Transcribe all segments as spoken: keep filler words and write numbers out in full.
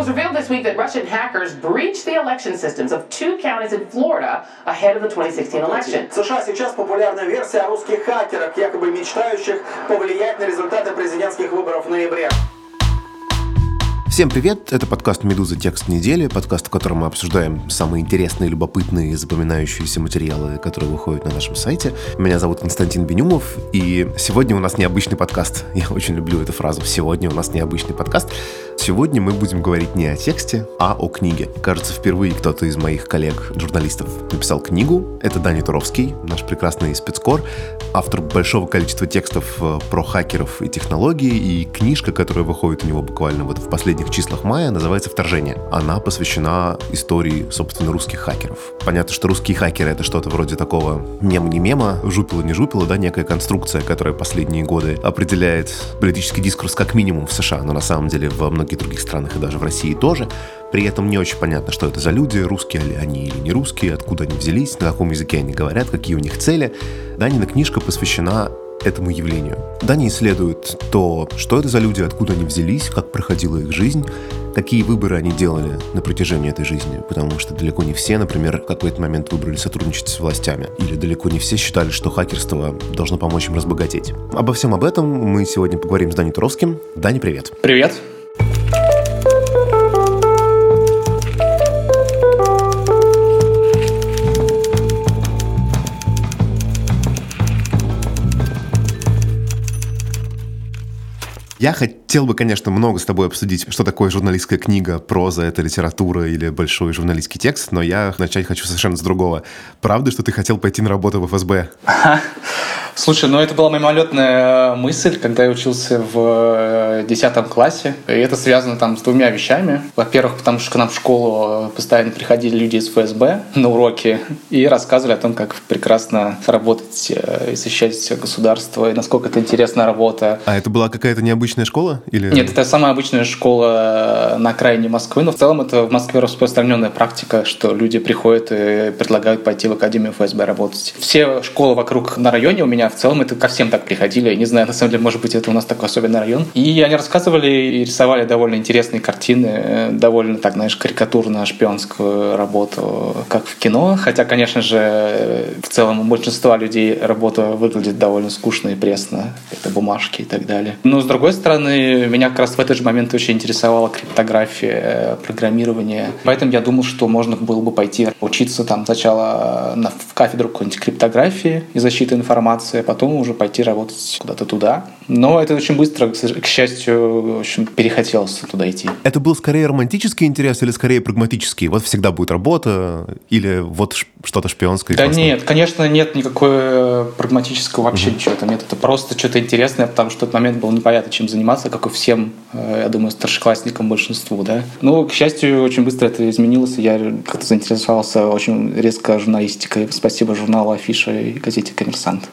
was revealed this week that Russian hackers breached the election systems of two counties in Florida ahead of the twenty sixteen election. В США сейчас популярная версия о русских хакерах, якобы мечтающих повлиять на результаты президентских выборов в ноябре. Всем привет! Это подкаст «Медуза. Текст недели», подкаст, в котором мы обсуждаем самые интересные, любопытные и запоминающиеся материалы, которые выходят на нашем сайте. Меня зовут Константин Бенюмов, и сегодня у нас необычный подкаст. Я очень люблю эту фразу «сегодня у нас необычный подкаст». Сегодня мы будем говорить не о тексте, а о книге. Кажется, впервые кто-то из моих коллег-журналистов написал книгу. Это Даня Туровский, наш прекрасный спецкор, автор большого количества текстов про хакеров и технологии, и книжка, которая выходит у него буквально вот в последних числах мая, называется «Вторжение». Она посвящена истории, собственно, русских хакеров. Понятно, что русские хакеры — это что-то вроде такого мема-не мема, жупила-не жупила, да, некая конструкция, которая последние годы определяет политический дискурс как минимум в США, но на самом деле во многих других странах и даже в России тоже. При этом не очень понятно, что это за люди, русские ли они или не русские, откуда они взялись, на каком языке они говорят, какие у них цели. Данина книжка посвящена этому явлению. Даня исследует то, что это за люди, откуда они взялись, как проходила их жизнь, какие выборы они делали на протяжении этой жизни, потому что далеко не все, например, в какой-то момент выбрали сотрудничать с властями, или далеко не все считали, что хакерство должно помочь им разбогатеть. Обо всем об этом мы сегодня поговорим с Даней Туровским. Даня, привет! Привет! Я хотел бы, конечно, много с тобой обсудить, что такое журналистская книга, проза, это литература или большой журналистский текст, но я начать хочу совершенно с другого. Правда, что ты хотел пойти на работу в эф эс бэ? Слушай, ну это была мимолетная мысль, когда я учился в десятом классе. И это связано там с двумя вещами. Во-первых, потому что к нам в школу постоянно приходили люди из эф эс бэ на уроки и рассказывали о том, как прекрасно работать и защищать государство, и насколько это интересная работа. А это была какая-то необычная школа? Или... Нет, это самая обычная школа на окраине Москвы, но в целом это в Москве распространенная практика, что люди приходят и предлагают пойти в академию эф эс бэ работать. Все школы вокруг на районе у меня в целом это ко всем так приходили. Я не знаю, на самом деле, может быть, это у нас такой особенный район. И они рассказывали и рисовали довольно интересные картины, довольно, так, знаешь, карикатурно-шпионскую работу, как в кино. Хотя, конечно же, в целом у большинства людей работа выглядит довольно скучно и пресно. Это бумажки и так далее. Но, с другой стороны, меня как раз в этот же момент очень интересовала криптография, программирование. Поэтому я думал, что можно было бы пойти учиться там сначала на, в кафедру какой-нибудь криптографии и защиты информации, а потом уже пойти работать куда-то туда. Но это очень быстро, к счастью, в общем, перехотелось туда идти. Это был скорее романтический интерес или скорее прагматический? Вот всегда будет работа или вот что-то шпионское? Да нет, конечно, нет никакой прагматического вообще угу. ничего. Там нет, это просто что-то интересное, потому что в тот момент было непонятно, чем заниматься, как и всем, я думаю, старшеклассникам большинству, да. Но, к счастью, очень быстро это изменилось, и я как-то заинтересовался очень резко журналистикой. Спасибо журналу «Афиша» и газете «Коммерсант».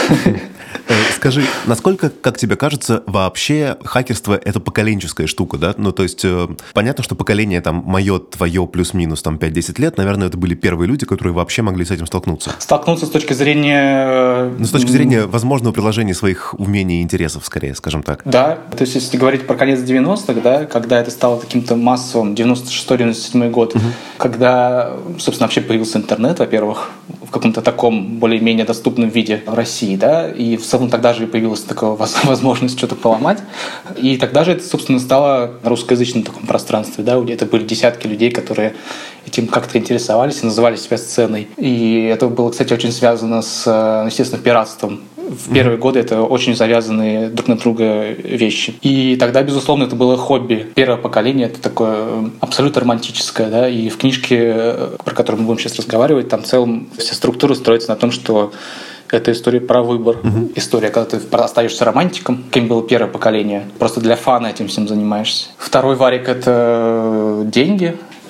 Скажи, насколько, как тебе кажется, вообще хакерство — это поколенческая штука, да? Ну, то есть, э, понятно, что поколение там мое, твое, плюс-минус там пять-десять лет, наверное, это были первые люди, которые вообще могли с этим столкнуться. Столкнуться с точки зрения... Ну, с точки зрения возможного приложения своих умений и интересов, скорее, скажем так. Да, то есть, если говорить про конец девяностых, да, когда это стало каким-то массовым, девяносто шестой девяносто седьмой год, угу. когда, собственно, вообще появился интернет, во-первых, в каком-то таком более-менее доступном виде в России, да, и в целом тогда же появилась такая возможность что-то поломать, и тогда же это, собственно, стало русскоязычным таком пространстве, да, где это были десятки людей, которые этим как-то интересовались и называли себя сценой. И это было, кстати, очень связано с, естественно, пиратством. В первые годы это очень завязанные друг на друга вещи. И тогда, безусловно, это было хобби. Первое поколение — это такое абсолютно романтическое, да, и в книжке, про которую мы будем сейчас разговаривать, там в целом вся структура строится на том, что это история про выбор. Uh-huh. История, когда ты остаешься романтиком, каким было первое поколение. Просто для фана этим всем занимаешься. Второй варик — это деньги.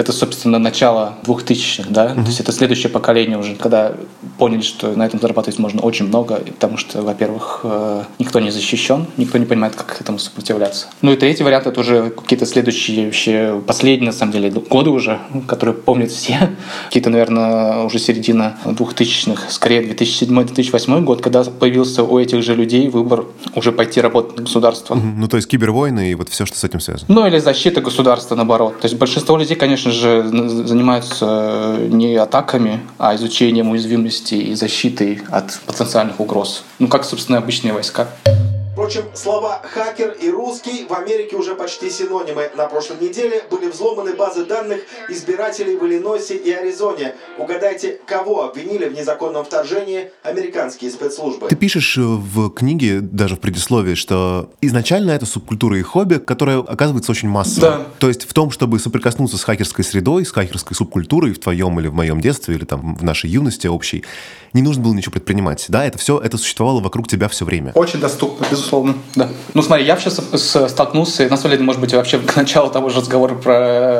Это, собственно, начало двухтысячных, да? Mm-hmm. То есть это следующее поколение уже, когда поняли, что на этом зарабатывать можно очень много, потому что, во-первых, никто не защищен, никто не понимает, как этому сопротивляться. Ну и третий вариант — это уже какие-то следующие, вообще последние, на самом деле, годы уже, которые помнят все. Какие-то, наверное, уже середина двухтысячных, скорее две тысячи седьмой — две тысячи восьмой год, когда появился у этих же людей выбор уже пойти работать на государство. Mm-hmm. Ну то есть кибервойны и вот все, что с этим связано. Ну или защита государства, наоборот. То есть большинство людей, конечно же, занимаются не атаками, а изучением уязвимости и защитой от потенциальных угроз. Ну, как, собственно, обычные войска. Впрочем, слова «хакер» и «русский» в Америке уже почти синонимы. На прошлой неделе были взломаны базы данных избирателей в Иллинойсе и Аризоне. Угадайте, кого обвинили в незаконном вторжении американские спецслужбы? Ты пишешь в книге, даже в предисловии, что изначально это субкультура и хобби, которая оказывается очень массовой. Да. То есть в том, чтобы соприкоснуться с хакерской средой, с хакерской субкультурой в твоем или в моем детстве, или там в нашей юности общей, не нужно было ничего предпринимать. Да, это все, это существовало вокруг тебя все время. Очень доступно, безусловно, да. Ну смотри, я сейчас столкнулся, на самом деле, может быть, вообще к началу того же разговора про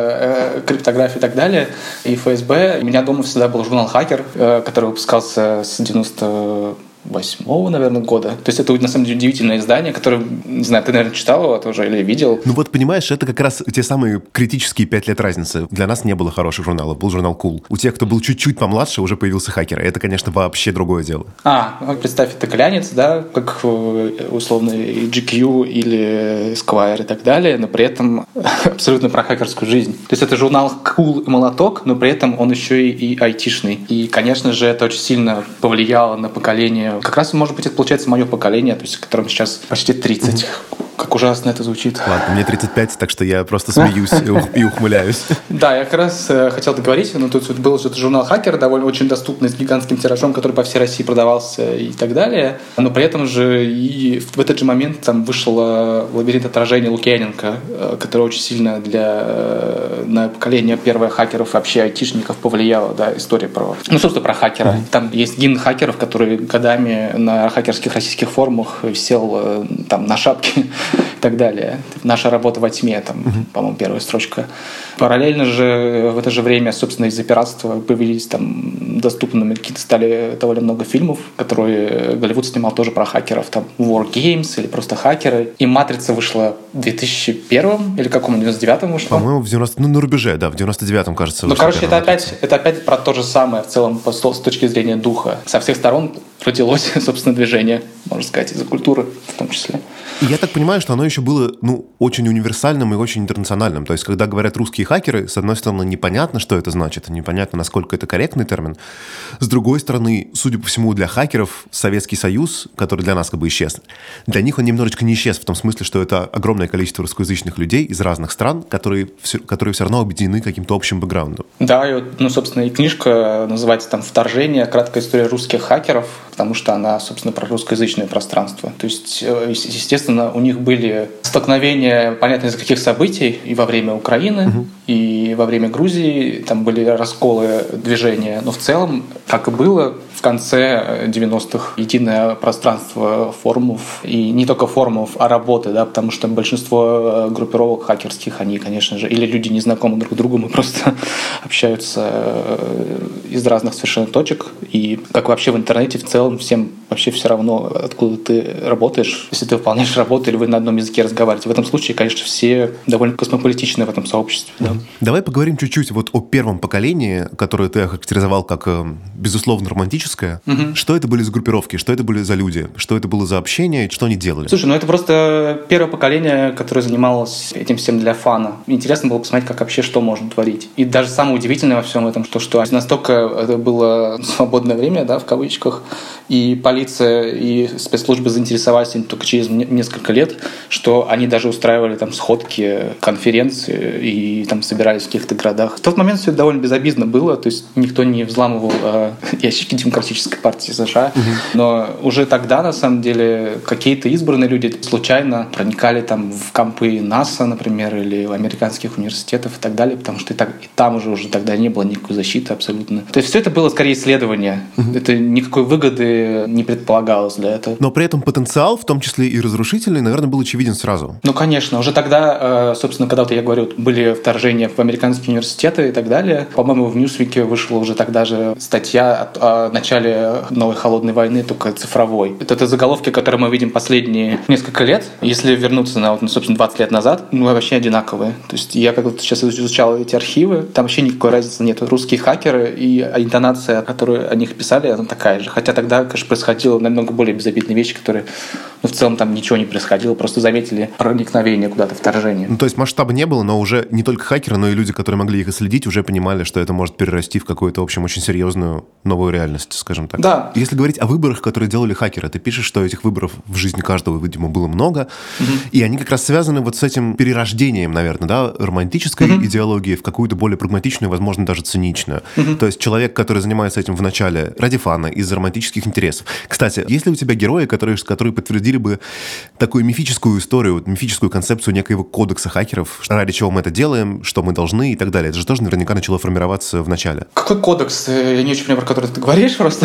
э, криптографию и так далее, и эф эс бэ. У меня дома всегда был журнал «Хакер», э, который выпускался с девяносто восьмого, наверное, года. То есть это, на самом деле, удивительное издание, которое, не знаю, ты, наверное, читал его тоже или видел. Ну вот, понимаешь, это как раз те самые критические пять лет разницы. Для нас не было хороших журналов, был журнал Cool. У тех, кто был чуть-чуть помладше, уже появился «Хакер». Это, конечно, вообще другое дело. А, представь, это глянец, да, как условно джи кью или Esquire и так далее, но при этом абсолютно про хакерскую жизнь. То есть это журнал Cool и молоток, но при этом он еще и, и айтишный. И, конечно же, это очень сильно повлияло на поколение. Как раз, может быть, это получается мое поколение, то есть которому сейчас почти тридцать. Mm-hmm. Как ужасно это звучит. Ладно, мне тридцать пять, так что я просто смеюсь и ухмыляюсь. Да, я как раз хотел договорить, но тут был же журнал «Хакер», довольно очень доступный, с гигантским тиражом, который по всей России продавался и так далее. Но при этом же и в этот же момент там вышел «Лабиринт отражения» Лукьяненко, который очень сильно для на поколение первое хакеров, вообще айтишников повлияла, да, история про, ну, собственно, про хакера. Mm-hmm. Там есть гимн хакеров, который годами на хакерских российских форумах висел там на шапке и так далее. Наша работа во тьме, там, uh-huh. по-моему, первая строчка. Параллельно же в это же время, собственно, из-за пиратства появились там доступными какие-то стали довольно много фильмов, которые Голливуд снимал тоже про хакеров, там War Games или просто хакеры. И «Матрица» вышла в две тысячи первом или каком, девяносто девятом вышла? По-моему, в девяностом, ну, на рубеже, да, в девяносто девятом, кажется. Ну, короче, это опять, это опять про то же самое в целом с точки зрения духа. Со всех сторон родилось, собственно, движение, можно сказать, из-за культуры в том числе. И я так понимаю, что оно еще было, ну, очень универсальным и очень интернациональным. То есть, когда говорят «русские хакеры», с одной стороны, непонятно, что это значит, непонятно, насколько это корректный термин. С другой стороны, судя по всему, для хакеров Советский Союз, который для нас как бы исчез, для них он немножечко не исчез, в том смысле, что это огромное количество русскоязычных людей из разных стран, которые все, которые все равно объединены каким-то общим бэкграундом. Да, и вот, ну, собственно, и книжка называется там «Вторжение. Краткая история русских хакеров», потому что она, собственно, про русскоязычное пространство. То есть, естественно, у них были столкновения, понятно, из-за каких событий, и во время Украины, угу. и во время Грузии, там были расколы движения, но в целом, как и было в конце девяностых, единое пространство форумов, и не только форумов, а работы, да, потому что большинство группировок хакерских, они, конечно же, или люди не знакомы друг другу, мы просто общаются из разных совершенно точек, и как вообще в интернете в целом всем вообще все равно, откуда ты работаешь, если ты выполняешь работу или вы на одном языке разговариваете. В этом случае, конечно, все довольно космополитичны в этом сообществе. Да. Давай поговорим чуть-чуть вот о первом поколении, которое ты охарактеризовал как, безусловно, романтическое. Угу. Что это были за группировки, что это были за люди, что это было за общение, что они делали? Слушай, ну это просто первое поколение, которое занималось этим всем для фана. Интересно было посмотреть, как вообще что можно творить. И даже самое удивительное во всем этом, что, что настолько это было свободное время, да, в кавычках, и полиция, и спецслужбы заинтересовались им только через несколько лет, что они даже устраивали там сходки, конференции и там собирались в каких-то городах. В тот момент все это довольно безобидно было, то есть никто не взламывал э, ящики Демократической партии США, угу. но уже тогда, на самом деле, какие-то избранные люди случайно проникали там в кампы НАСА, например, или в американских университетов и так далее, потому что и, так, и там уже, уже тогда не было никакой защиты абсолютно. То есть все это было скорее исследование. Угу. Это никакой выгоды не предполагалось для этого. Но при этом потенциал, в том числе и разрушительный, наверное, был очевиден сразу. Ну, конечно. Уже тогда, собственно, когда вот я говорю, были вторжения в американские университеты и так далее, по-моему, в Newsweek вышла уже тогда же статья о, о начале новой холодной войны, только цифровой. Это, это заголовки, которые мы видим последние несколько лет. Если вернуться на, вот, собственно, двадцать лет назад, ну, вообще одинаковые. То есть я как-то сейчас изучал эти архивы, там вообще никакой разницы нет. Русские хакеры и интонация, которую о них писали, она такая же. Хотя тогда, конечно, происходило намного более безобидные вещи, которые, ну, в целом там ничего не происходило, просто заметили проникновение куда-то, вторжение. Ну, то есть масштаба не было, но уже не только хакеры, но и люди, которые могли их исследить, уже понимали, что это может перерасти в какую-то, в общем, очень серьезную новую реальность, скажем так. Да. Если говорить о выборах, которые делали хакеры, ты пишешь, что этих выборов в жизни каждого, видимо, было много, угу. и они как раз связаны вот с этим перерождением, наверное, да, романтической угу. идеологии в какую-то более прагматичную, возможно, даже циничную. Угу. То есть человек, который занимается этим в начале ради фана, из-за романтических интересов. Кстати, есть ли у тебя герои, которые, которые подтвердили бы такую мифическую историю, мифическую концепцию некоего кодекса хакеров, ради чего мы это делаем, что мы должны и так далее? Это же тоже наверняка начало формироваться в начале. Какой кодекс? Я не очень понимаю, про который ты говоришь просто.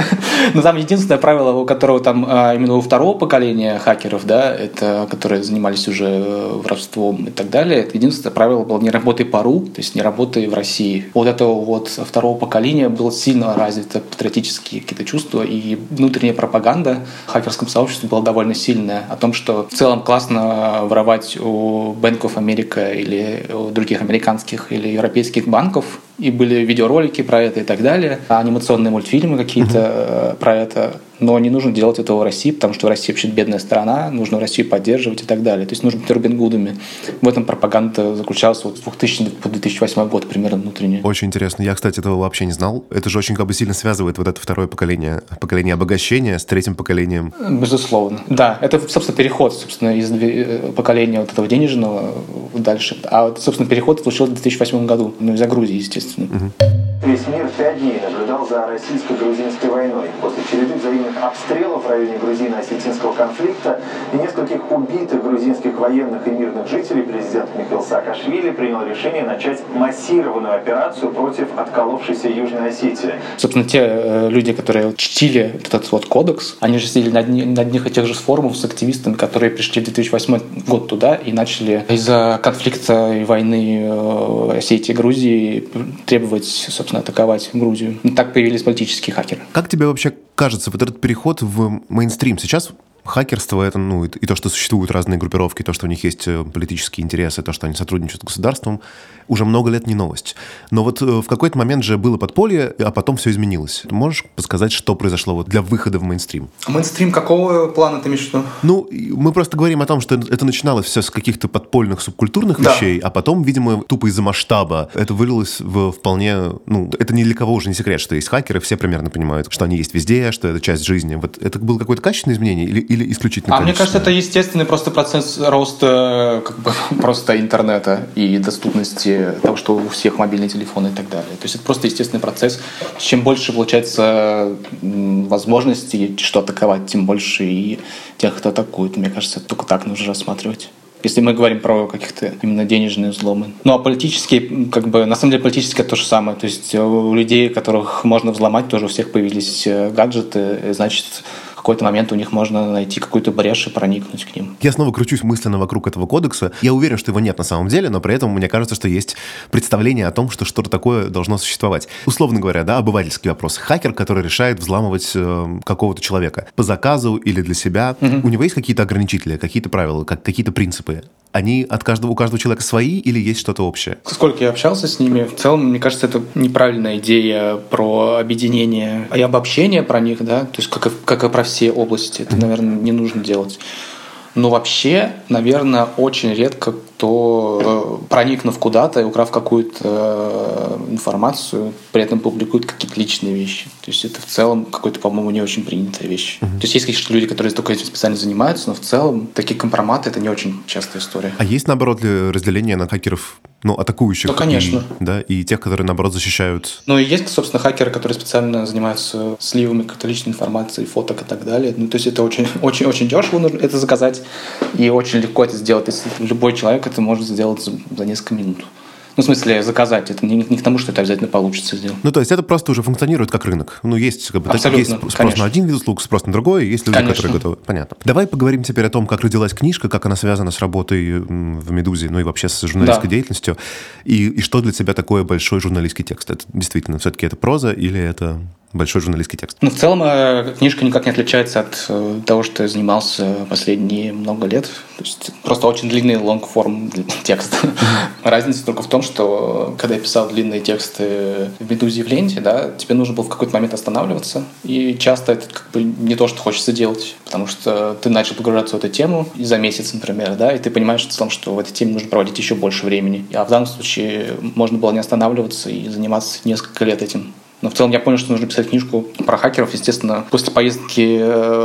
Но там единственное правило, у которого там именно у второго поколения хакеров, да, это которые занимались уже воровством и так далее, это единственное правило было: не работай по РУ, то есть не работай в России. Вот этого вот второго поколения было сильно развито патриотические какие-то чувства, и внутренняя пропаганда в хакерском сообществе была довольно сильная о том, что в целом классно воровать у Bank of America или у других американских или европейских банков, и были видеоролики про это и так далее, анимационные мультфильмы какие-то mm-hmm. про это. Но не нужно делать этого в России, потому что в России вообще бедная страна, нужно Россию поддерживать и так далее. То есть нужно быть Робин Гудами. В этом пропаганда заключалась вот с двухтысячного по две тысячи восьмой год примерно внутренне. Очень интересно. Я, кстати, этого вообще не знал. Это же очень как бы сильно связывает вот это второе поколение, поколение обогащения с третьим поколением. Безусловно. Да, это, собственно, переход, собственно, из поколения вот этого денежного дальше. А вот, собственно, переход случился в две тысячи восьмом году. Ну, из-за Грузии, естественно. Угу. Весь мир пять дней наблюдал за российско-грузинской войной. После череды взаимных обстрелов в районе грузино-осетинского конфликта и нескольких убитых грузинских военных и мирных жителей президент Михаил Саакашвили принял решение начать массированную операцию против отколовшейся Южной Осетии. Собственно, те э, люди, которые чтили этот вот кодекс, они же сидели на, одни, на одних и тех же форумах с активистами, которые пришли в две тысячи восьмой год туда и начали из-за конфликта и войны э, Осетии и Грузии требовать, собственно, атаковать Грузию. Так появились политические хакеры. Как тебе вообще кажется, вот этот переход в мейнстрим сейчас? Хакерство — это, ну, и то, что существуют разные группировки, то, что у них есть политические интересы, то, что они сотрудничают с государством, уже много лет не новость. Но вот в какой-то момент же было подполье, а потом все изменилось. Ты можешь подсказать, что произошло вот для выхода в мейнстрим? Мейнстрим какого плана ты имеешь в виду? Ну, мы просто говорим о том, что это начиналось все с каких-то подпольных субкультурных да. вещей, а потом, видимо, тупо из-за масштаба это вылилось в вполне... Ну, это ни для кого уже не секрет, что есть хакеры, все примерно понимают, что они есть везде, что это часть жизни. Вот это было какое-то качественное изменение или, или исключительно А мне кажется, это естественный просто процесс роста как бы, просто интернета и доступности того, что у всех мобильные телефоны и так далее. То есть это просто естественный процесс. Чем больше, получается, возможностей, что атаковать, тем больше и тех, кто атакует. Мне кажется, только так нужно рассматривать. Если мы говорим про каких-то именно денежные взломы. Ну, а политические, как бы, на самом деле, политическое то же самое. То есть у людей, которых можно взломать, тоже у всех появились гаджеты, значит, в какой-то момент у них можно найти какую-то брешь и проникнуть к ним. Я снова кручусь мысленно вокруг этого кодекса. Я уверен, что его нет на самом деле, но при этом мне кажется, что есть представление о том, что что-то такое должно существовать. Условно говоря, да, обывательский вопрос. Хакер, который решает взламывать э, какого-то человека по заказу или для себя. Угу. У него есть какие-то ограничители, какие-то правила, как, какие-то принципы? Они от каждого, у каждого человека свои или есть что-то общее? Сколько я общался с ними, в целом, мне кажется, это неправильная идея про объединение и обобщение про них, да, то есть как и, как и про все области. Это, наверное, не нужно делать. Но вообще, наверное, очень редко кто, проникнув куда-то и украв какую-то информацию, при этом публикует какие-то личные вещи. То есть это в целом какой-то, по-моему, не очень принятая вещь. Uh-huh. То есть есть, конечно, люди, которые только этим специально занимаются, но в целом такие компроматы — это не очень частая история. А есть, наоборот, разделение на хакеров, ну, атакующих? Ну, конечно. И, да, и тех, которые, наоборот, защищают? Ну, и есть, собственно, хакеры, которые специально занимаются сливами какой-то личной информации, фоток и так далее. Ну, то есть это очень, очень, очень дешево нужно это заказать, и очень легко это сделать. Если любой человек это может сделать за, за несколько минут. Ну, в смысле, заказать. Это не, не к тому, что это обязательно получится сделать. Ну, то есть это просто уже функционирует как рынок. Ну, есть, как бы, Абсолютно, есть спрос конечно. на один вид услуг, спрос на другой, есть люди, Конечно. которые готовы. Понятно. Давай поговорим теперь о том, как родилась книжка, как она связана с работой в «Медузе», ну и вообще с журналистской Да. деятельностью, и, и что для тебя такое большой журналистский текст? Это действительно, все-таки это проза или это большой журналистский текст? Ну, в целом, э, книжка никак не отличается от э, того, что я занимался последние много лет. То есть просто очень длинный лонгформ текст. Разница только в том, что когда я писал длинные тексты в «Медузе» и в «Ленте», да, тебе нужно было в какой-то момент останавливаться. И часто это как бы не то, что хочется делать. Потому что ты начал погружаться в эту тему и за месяц, например, да, и ты понимаешь в целом, что в этой теме нужно проводить еще больше времени. А в данном случае можно было не останавливаться и заниматься несколько лет этим. Но в целом я понял, что нужно писать книжку про хакеров. Естественно, после поездки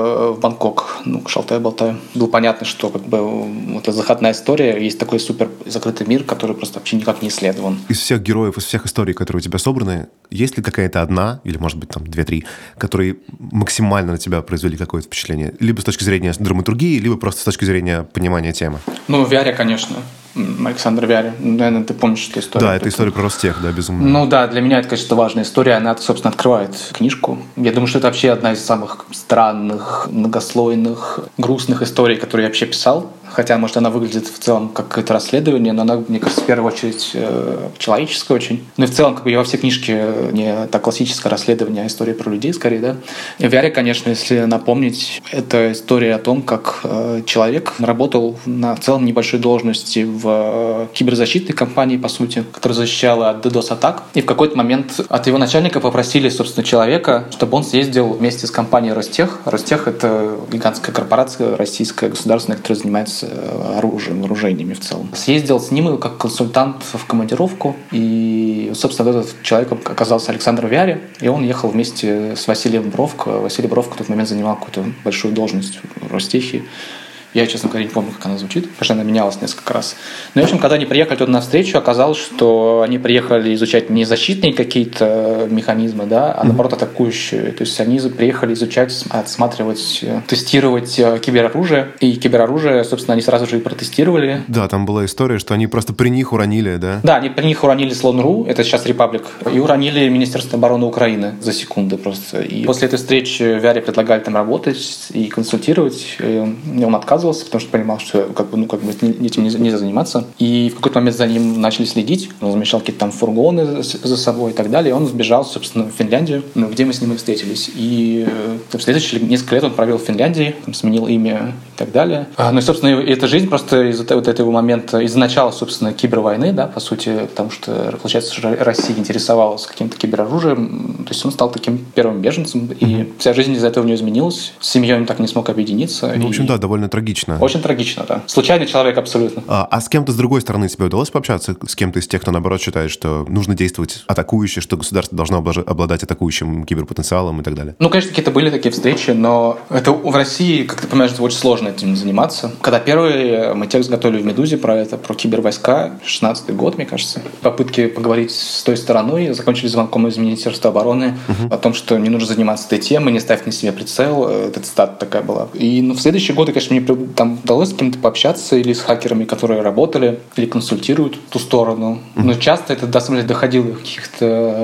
в Бангкок, ну, к Шалтай-Болтай, было понятно, что как бы вот эта заходная история, есть такой супер закрытый мир, который просто вообще никак не исследован. Из всех героев, из всех историй, которые у тебя собраны, есть ли какая-то одна, или, может быть, там, две-три, которые максимально на тебя произвели какое-то впечатление? Либо с точки зрения драматургии, либо просто с точки зрения понимания темы? Ну, Вяре, конечно. Александр Вяре. Наверное, ты помнишь эту историю. Да, это история про Ростех, да, безумно. Ну да, для меня это, конечно, важная история. Она, собственно, открывает книжку. Я думаю, что это вообще одна из самых странных, многослойных, грустных историй, которые я вообще писал. Хотя, может, она выглядит в целом как какое-то расследование, но она, мне кажется, в первую очередь э, человеческая очень. Ну и в целом, как бы, я во все книжки не так классическое расследование, а история про людей, скорее, да. И в Вяре, конечно, если напомнить, это история о том, как э, человек работал на в целом небольшой должности в э, киберзащитной компании, по сути, которая защищала от ддос-атак. И в какой-то момент от его начальника попросили, собственно, человека, чтобы он съездил вместе с компанией Ростех. Ростех — это гигантская корпорация российская, государственная, которая занимается оружием, вооружениями в целом. Съездил с ним как консультант в командировку, и, собственно, этот человек оказался Александр Вяре, и он ехал вместе с Василием Бровко. Василий Бровко в тот момент занимал какую-то большую должность в Ростехе. Я, честно говоря, не помню, как она звучит, потому что она менялась несколько раз. Но, в общем, когда они приехали туда навстречу, оказалось, что они приехали изучать не защитные какие-то механизмы, да, а, наоборот, атакующие. То есть они приехали изучать, отсматривать, тестировать кибероружие. И кибероружие, собственно, они сразу же и протестировали. Да, там была история, что они просто при них уронили, да? Да, они при них уронили Слон.ру, это сейчас Репаблик, и уронили Министерство обороны Украины за секунды просто. И после этой встречи Вяре предлагали там работать и консультировать, и он отказывался, потому что понимал, что как бы, ну, как бы этим нельзя заниматься. И в какой-то момент за ним начали следить. Он замещал какие-то там фургоны за собой и так далее. И он сбежал, собственно, в Финляндию, где мы с ним и встретились. И в следующие несколько лет он провел в Финляндии, там, сменил имя и так далее. Ну и, собственно, эта жизнь просто из-за вот этого момента, из-за начала, собственно, кибервойны, да, по сути, потому что, получается, Россия интересовалась каким-то кибероружием. То есть он стал таким первым беженцем. Mm-hmm. И вся жизнь из-за этого у него изменилась. С семьей он так не смог объединиться. Ну, в общем, и... да, довольно трагично. Очень трагично, да. Случайный человек абсолютно. А, а с кем-то с другой стороны тебе удалось пообщаться? С кем-то из тех, кто, наоборот, считает, что нужно действовать атакующе, что государство должно обладать атакующим киберпотенциалом и так дале? Ну, конечно, какие-то были такие встречи, но это в России, как ты понимаешь, очень сложно этим заниматься. Когда первый мы текст готовили в «Медузе» про это, про кибервойска, шестнадцатый год, мне кажется, попытки поговорить с той стороной закончились звонком из Министерства обороны uh-huh. о том, что не нужно заниматься этой темой, не ставь на себе прицел. Эта цитата такая была. И ну, в следующие годы, конечно, мне там удалось с кем-то пообщаться или с хакерами, которые работали или консультируют ту сторону. Mm-hmm. Но часто это, на самом деле, доходило до каких-то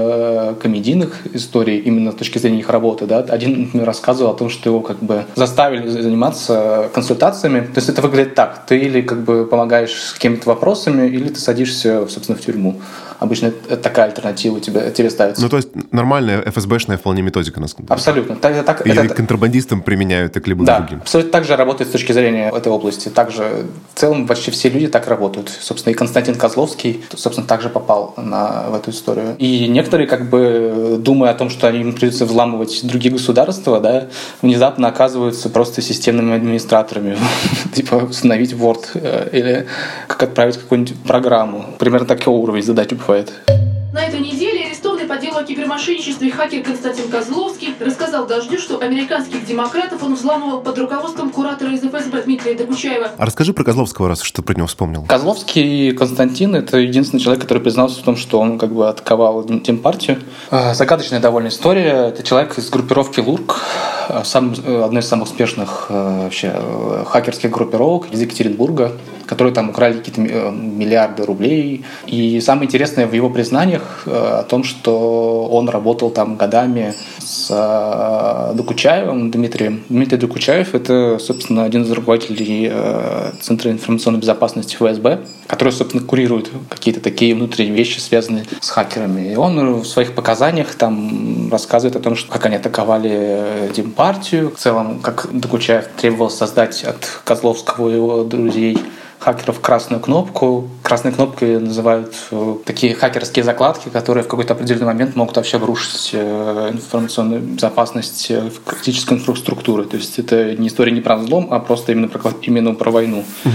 э, комедийных историй именно с точки зрения их работы. Да? Один, например, рассказывал о том, что его как бы заставили заниматься консультациями. То есть это выглядит так. Ты или как бы помогаешь с какими-то вопросами, или ты садишься, собственно, в тюрьму. Обычно это такая альтернатива тебе, тебе ставится. Ну, то есть нормальная эф эс бэшная вполне методика. Абсолютно. Так, так, или это, контрабандистам применяют, так либо да, другим. Абсолютно так же работает с точки зрения этой области. Также в целом почти все люди так работают. Собственно, и Константин Козловский, собственно, также попал на, в эту историю. И некоторые, как бы, думая о том, что им придется взламывать другие государства, да, внезапно оказываются просто системными администраторами. Типа установить Word или как отправить какую-нибудь программу. Примерно такой уровень задач бывает. На этой неделе арестованный по делу о кибермошенничестве хакер Константин Козловский рассказал «Дождю», что американских демократов он взламывал под руководством куратора из эф эс бэ Дмитрия Докучаева. А расскажи про Козловского, раз что про него вспомнил. Козловский Константин – это единственный человек, который признался в том, что он как бы атаковал Демпартию. Загадочная довольно история. Это человек из группировки ЛУРК, сам, одной из самых успешных вообще хакерских группировок из Екатеринбурга. которые там украли какие-то миллиарды рублей. И самое интересное в его признаниях о том, что он работал там годами с Докучаевым Дмитрием. Дмитрий Докучаев — это, собственно, один из руководителей Центра информационной безопасности эф эс бэ, который, собственно, курирует какие-то такие внутренние вещи, связанные с хакерами. И он в своих показаниях там рассказывает о том, что как они атаковали Демпартию. В целом, как Докучаев требовал создать от Козловского и его друзей хакеров красную кнопку. Красной кнопкой называют такие хакерские закладки, которые в какой-то определенный момент могут вообще обрушить информационную безопасность критической инфраструктуры. То есть это не история не про взлом, а просто именно про, именно про войну. Угу.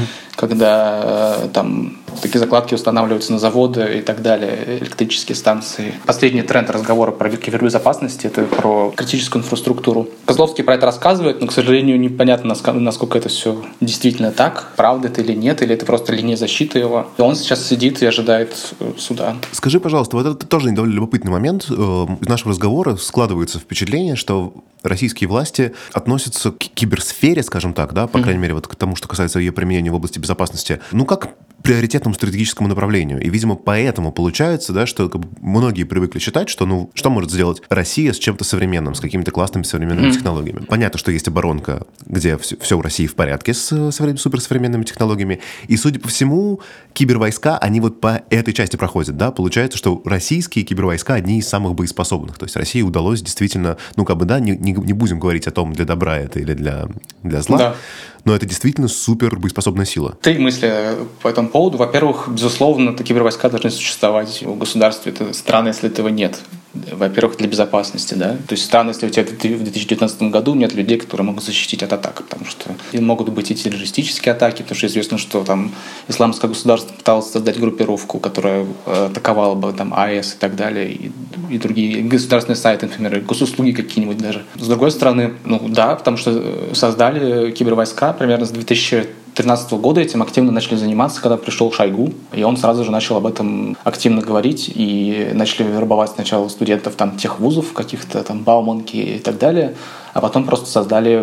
Когда там такие закладки устанавливаются на заводы и так далее, электрические станции. Последний тренд разговора про кибербезопасность — это про критическую инфраструктуру. Козловский про это рассказывает, но, к сожалению, непонятно, насколько это все действительно так, правда это или нет, или это просто линия защиты его. И он сейчас сидит и ожидает суда. Скажи, пожалуйста, вот это тоже довольно любопытный момент. Из нашего разговора складывается впечатление, что российские власти относятся к киберсфере, скажем так, да, по mm-hmm. крайней мере, вот к тому, что касается ее применения в области безопасности, ну, как к приоритетному стратегическому направлению. И, видимо, поэтому получается, да, что как бы, многие привыкли считать, что, ну, что может сделать Россия с чем-то современным, с какими-то классными современными mm-hmm. технологиями. Понятно, что есть оборонка, где все, все в России в порядке с суперсовременными технологиями. И, судя по всему, кибервойска, они вот по этой части проходят, да. Получается, что российские кибервойска одни из самых боеспособных. То есть России удалось действительно, ну, как бы, да, не, не, не будем говорить о том, для добра это или для, для зла, да. Но это действительно супер боеспособная сила. Три мысли по этому поводу. Во-первых, безусловно, такие кибервойска должны существовать в государстве. Это странно, если этого нет. Во-первых, для безопасности, да. То есть странно, если у тебя в две тысячи девятнадцатом году нет людей, которые могут защитить от атак, потому что могут быть и террористические атаки, потому что известно, что там исламское государство пыталось создать группировку, которая атаковала бы там АЭС и так далее, и, и другие государственные сайты, например, госуслуги какие-нибудь даже. С другой стороны, ну да, потому что создали кибервойска примерно с две тысячи две тысячи тринадцатого года этим активно начали заниматься, когда пришел Шойгу, и он сразу же начал об этом активно говорить, и начали вербовать сначала студентов там тех вузов, каких-то там Бауманки и так далее, а потом просто создали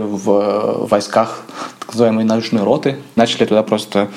в войсках так называемые научные роты, начали туда просто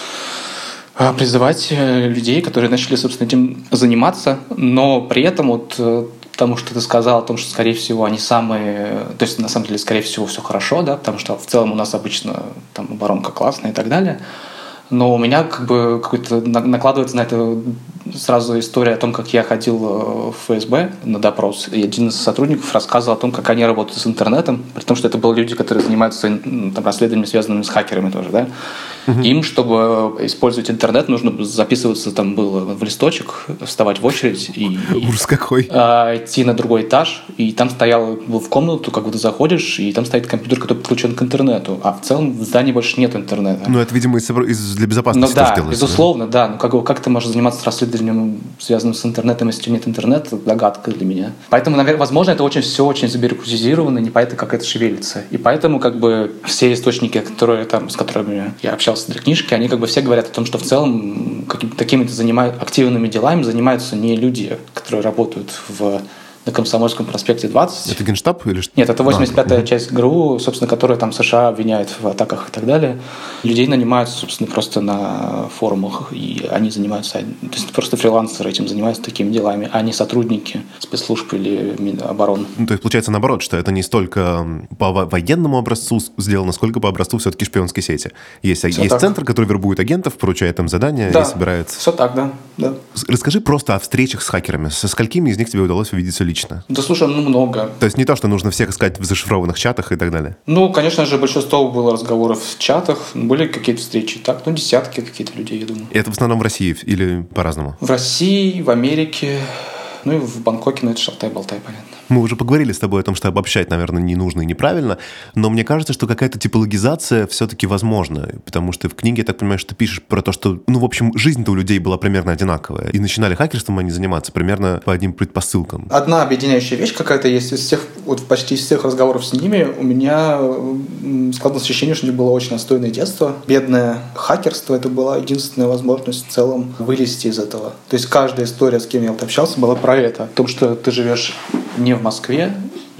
призывать людей, которые начали, собственно, этим заниматься, но при этом вот потому что ты сказал о том, что, скорее всего, они самые... То есть, на самом деле, скорее всего, все хорошо, да, потому что в целом у нас обычно там оборонка классная и так далее. Но у меня как бы какой-то накладывается на это сразу история о том, как я ходил в эф эс бэ на допрос. И один из сотрудников рассказывал о том, как они работают с интернетом, при том, что это были люди, которые занимаются там, расследованиями, связанными с хакерами тоже, да. Угу. Им, чтобы использовать интернет, нужно записываться там было в листочек, вставать в очередь и, Ужас какой. А, идти на другой этаж. И там стоял в комнату, как бы ты заходишь, и там стоит компьютер, который подключен к интернету. А в целом в здании больше нет интернета. Ну, это, видимо, из, из, для безопасности ну, да, делается. Безусловно, да. да. Ну, как, как ты можешь заниматься расследованием, связанным с интернетом, если у тебя нет интернета? Загадка для меня. Поэтому, наверное, возможно, это очень все очень забюрократизировано, непонятно, как это шевелится. И поэтому, как бы, все источники, которые, там, с которыми я общался для книжки, они как бы все говорят о том, что в целом такими-то занимают, активными делами занимаются не люди, которые работают в на Комсомольском проспекте двадцать. Это Генштаб или что? Нет, это восемьдесят пятая а, часть ГРУ, собственно, которая там США обвиняет в атаках и так далее. Людей нанимают, собственно, просто на форумах, и они занимаются... То есть просто фрилансеры этим занимаются такими делами, а не сотрудники спецслужб или Минобороны. Ну, то есть, получается, наоборот, что это не столько по военному образцу сделано, сколько по образцу все-таки шпионской сети. Есть, есть центр, который вербует агентов, поручает им задания да, и собирает... все так, да, да. Расскажи просто о встречах с хакерами. Со сколькими из них тебе удалось увидеться лично? Да, слушай, ну много. То есть не то, что нужно всех искать в зашифрованных чатах и так далее? Ну, конечно же, большинство было разговоров в чатах, были какие-то встречи, так, ну, десятки какие-то людей, я думаю. И это в основном в России или по-разному? В России, в Америке, ну и в Бангкоке, ну это шалтай-болтай, понятно. Мы уже поговорили с тобой о том, что обобщать, наверное, не нужно и неправильно, но мне кажется, что какая-то типологизация все-таки возможна, потому что в книге, я так понимаю, что ты пишешь про то, что, ну, в общем, жизнь-то у людей была примерно одинаковая, и начинали хакерством они заниматься примерно по одним предпосылкам. Одна объединяющая вещь какая-то есть из всех, вот почти из всех разговоров с ними у меня складывалось ощущение, что у них было очень отстойное детство. Бедное хакерство — это была единственная возможность в целом вылезти из этого. То есть каждая история, с кем я вот общался, была про это, о том, что ты живешь не в Москве, и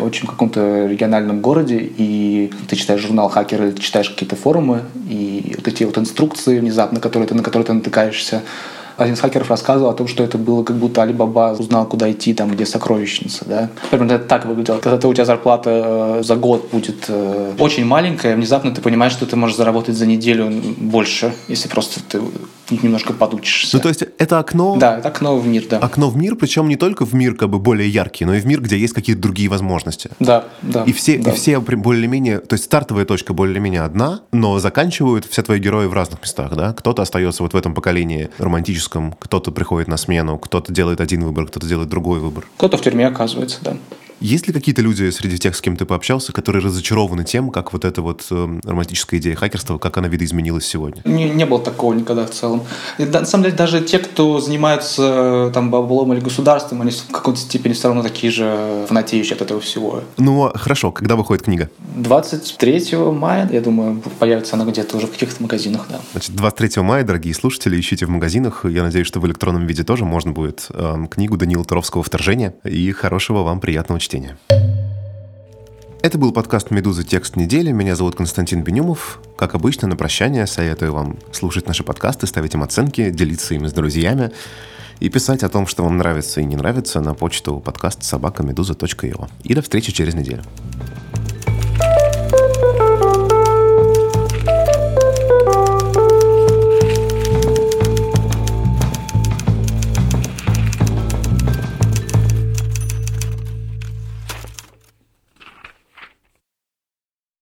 очень каком-то региональном городе, и ты читаешь журнал «Хакер», или ты читаешь какие-то форумы, и вот эти вот инструкции внезапно, которые ты, на которые ты натыкаешься. Один из хакеров рассказывал о том, что это было как будто Али Баба узнал, куда идти, там, где сокровищница. Да? Примерно это так выглядело. Когда у тебя зарплата э, за год будет э, очень маленькая, внезапно ты понимаешь, что ты можешь заработать за неделю больше, если просто ты немножко подучишься. Ну, то есть это окно... Да, это окно в мир, да. Окно в мир, причем не только в мир как бы более яркий, но и в мир, где есть какие-то другие возможности. Да, да. И все, да. и все более-менее... То есть стартовая точка более-менее одна, но заканчивают все твои герои в разных местах, да? Кто-то остается вот в этом поколении романтическом, кто-то приходит на смену, кто-то делает один выбор, кто-то делает другой выбор. Кто-то в тюрьме оказывается, да. Есть ли какие-то люди среди тех, с кем ты пообщался, которые разочарованы тем, как вот эта вот э, романтическая идея хакерства, как она видоизменилась сегодня? Не, не было такого никогда в целом. И, да, на самом деле, даже те, кто занимаются там баблом или государством, они в какой-то степени все равно такие же фанатеющие от этого всего. Ну, хорошо. Когда выходит книга? двадцать третьего мая, я думаю, появится она где-то уже в каких-то магазинах, да. Значит, двадцать третьего мая, дорогие слушатели, ищите в магазинах. Я надеюсь, что в электронном виде тоже можно будет э, книгу Даниила Туровского «Вторжение». И хорошего вам приятного чтения. Это был подкаст «Медуза. Текст недели». Меня зовут Константин Бенюмов. Как обычно, на прощание советую вам слушать наши подкасты, ставить им оценки, делиться ими с друзьями и писать о том, что вам нравится и не нравится, на почту подкаст собака медуза точка io. И до встречи через неделю.